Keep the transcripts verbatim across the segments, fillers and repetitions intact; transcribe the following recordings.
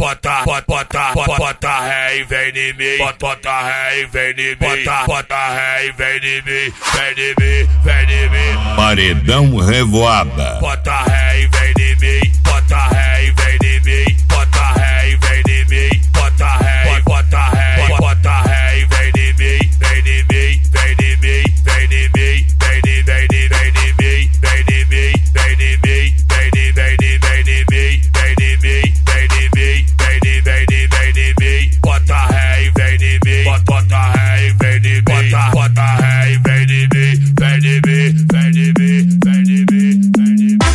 bota, bota, bota, bota, bota ré e vem em mim, bota, bota ré e vem em mim, bota, bota ré e vem em mim, vem em mim, vem em mim. Paredão Revoada. Bota ré e vem em mim, bota ré e vem em mim, bota ré e vem em mim, bota ré, bota ré, bota ré e vem em mim, vem em mim, vem em mim, vem em mim, vem em vem em vem em mim, vem em mim, vem em mim, vem em vem em vem em mim, vem em mim, vem em mim, vem em vem em vem em mim, bota ré e vem em mim, bota ré e vem em mim, bota bota ré e vem em mim, vem em mim, vem em mim, vem em mim, vem em mim.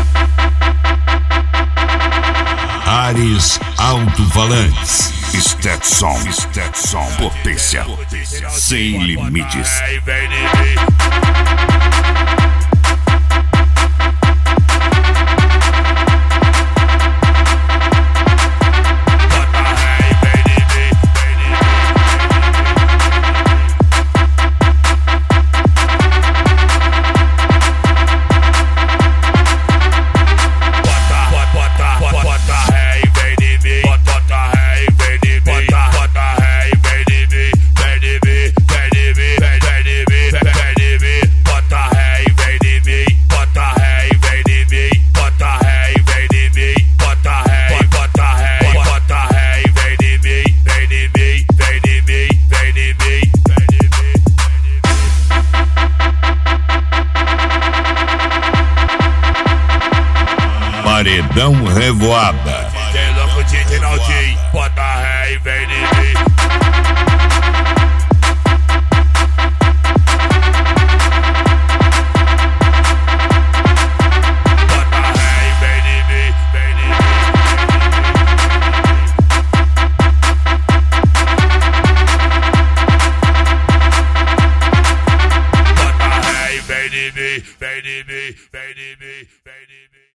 Ares Alto-Falantes. Stetson, Stetson, potência sem limites. Paredão Revoada. Tem louco de Rinaldinho, bota ré e vem em mim. Bota ré e vem em mim, vem em mim. Bota ré e vem em mim, vem em mim, vem em mim, vem em mim.